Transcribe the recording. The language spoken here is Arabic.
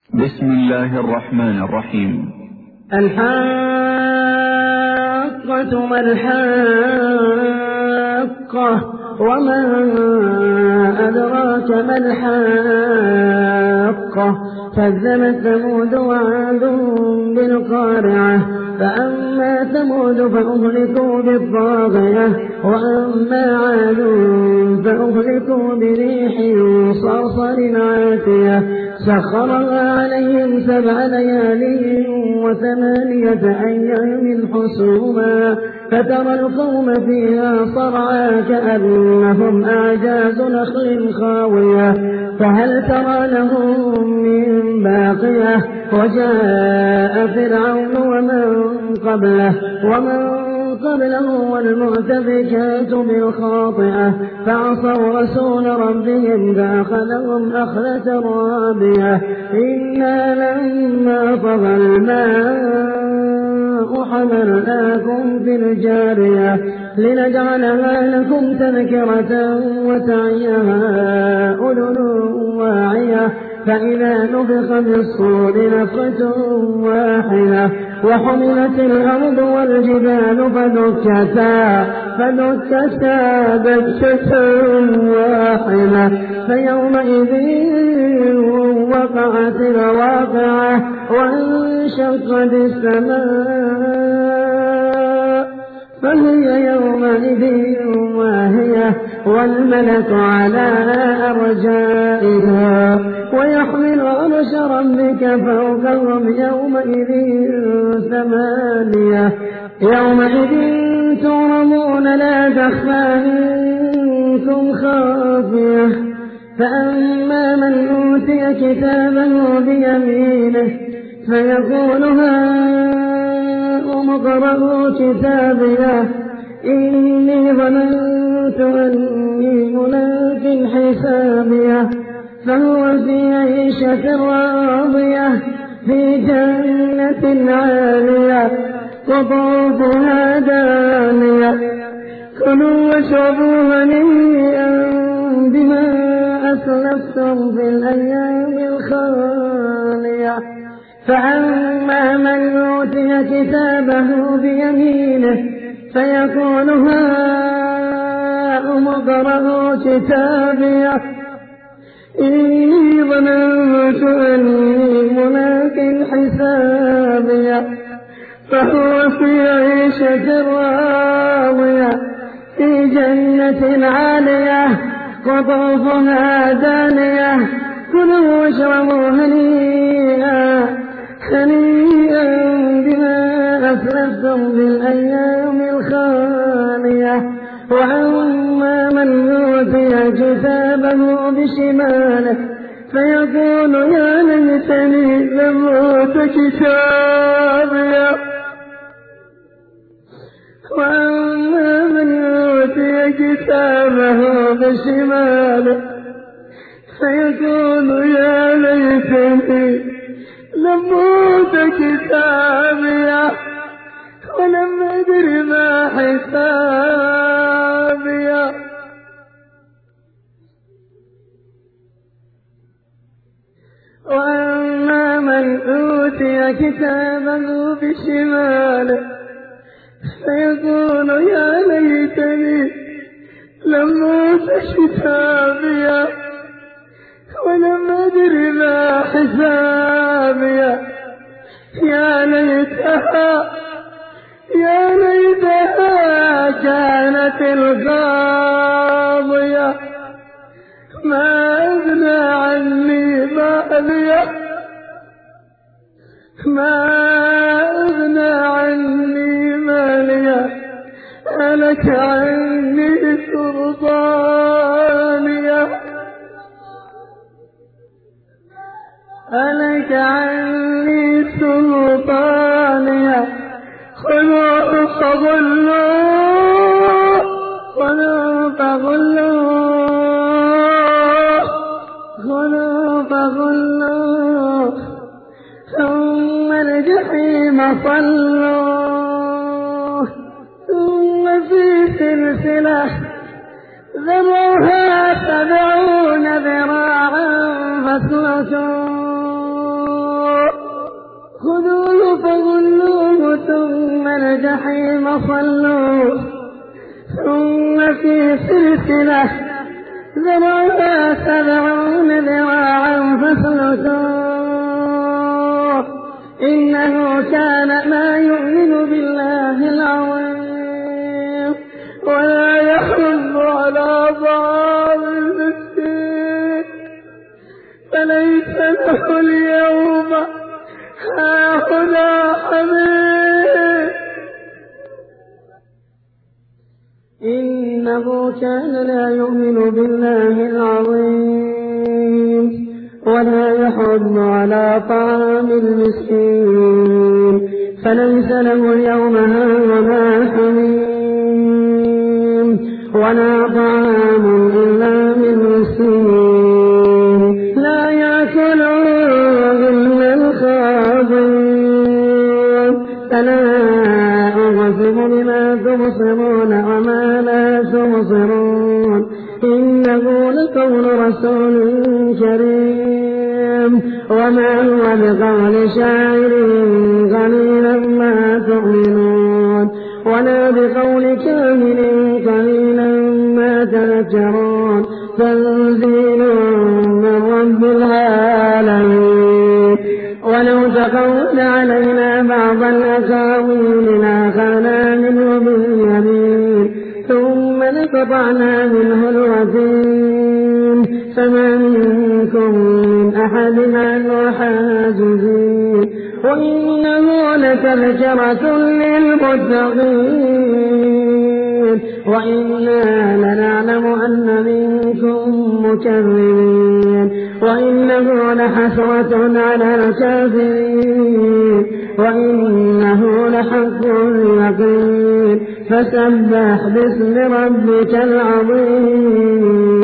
بسم الله الرحمن الرحيم. الحاقة ما الحاقة وما أدراك ما الحاقة كذبت ثمود وعاد بالقارعة فأما ثمود فأهلكوا بالطاغية وأما عاد فأهلكوا بريح صرصر عاتية سخرها عليهم 7 ليال و8 أيام حسوما فترى القوم فيها صرعى كأنهم أعجاز نخل خاوية فهل ترى لهم من باقية وجاء فرعون ومن قبله والمؤتفكات بالخاطئة فعصوا رسول ربهم فأخذهم أخذة رابية إنا لما طغى الماء حملناكم في الجارية لنجعلها لكم تذكرة وتعيها أذن واعية فإذا نفخ في الصور نفخة واحدة وحملت الأرض والجبال فدكتا دكة واحدة فيومئذ وقعت الواقعة وانشقت السماء فهي يومئذ واهية والملك على أرجائها ويحمل عرش ربك فوقهم يومئذ 8 يومئذ تُعْرَضُونَ لا تخفى منكم خافية فأما من أوتي كتابه بيمينه فيقول هاؤم اقرءوا كتابيه إني ظننت أني ملاق حسابيه فهو في عيشة راضية في جنة عالية قطوفها دانية كلوا واشربوا هنيئا بما أسلفتم في الأيام الخالية فأما من أوتي كتابه بيمينه فيقول هاؤم اقرءوا كتابيه إني ظننت أني ملاق حسابيه فهو في عيشة راضية في جنة عالية قطوفها دانية كلوا واشربوا هنيئا بما أسلفتم في الأيام الخالية وأما من أوتي كتابه بشماله فيقول يا ليتني لم أوت كتابيه وأما من أوتي كتابه بشماله فيقول يا ليتني لم أوت كتابيه ولم أدر ما حسابيه وأما من أوتي كتابه بشماله فيقول يا ليتني لم أوت كتابيه ولم أدر ما حسابيه يا ليتها كانت القاضية ما أغنى عني ماليه هلك عني سلطانيه خذوه فغلوه ثم الجحيم صلوه ثم في سلسلة ذرعها 70 ذراعا فاسلكوه الجحيم صلوه ثم في سلسلة ذرعها 70 ذراعا فاسلكوه إنه كان لا يؤمن بالله العظيم ولا يحض على طعام المسكين فليس له اليوم هاهنا حميم إنه كان لا يؤمن بالله العظيم ولا يحض على طعام المسكين فليس له اليوم هاهنا حميم ولا طعام إلا من مسكين لا يأكله إلا الخاطئون فلا أقسم بما تبصرون وما لا تبصرون إنه لقول رسول كريم وما هو بقول شاعر قليلا ما تؤمنون ولا بقول كاهن قليلا ما تذكرون تنزيل من رب العالمين ولو تقول علينا بعض الأقاويل لأخذنا منه باليمين ثم لقطعنا منه الوتين فما منكم من أحد عنه حاجزين وإنه لتذكرة للمتقين وإنا لنعلم أن منكم مكذبين وإنه لحسرة على الكافرين وإنه لحق اليقين فسبح باسم ربك العظيم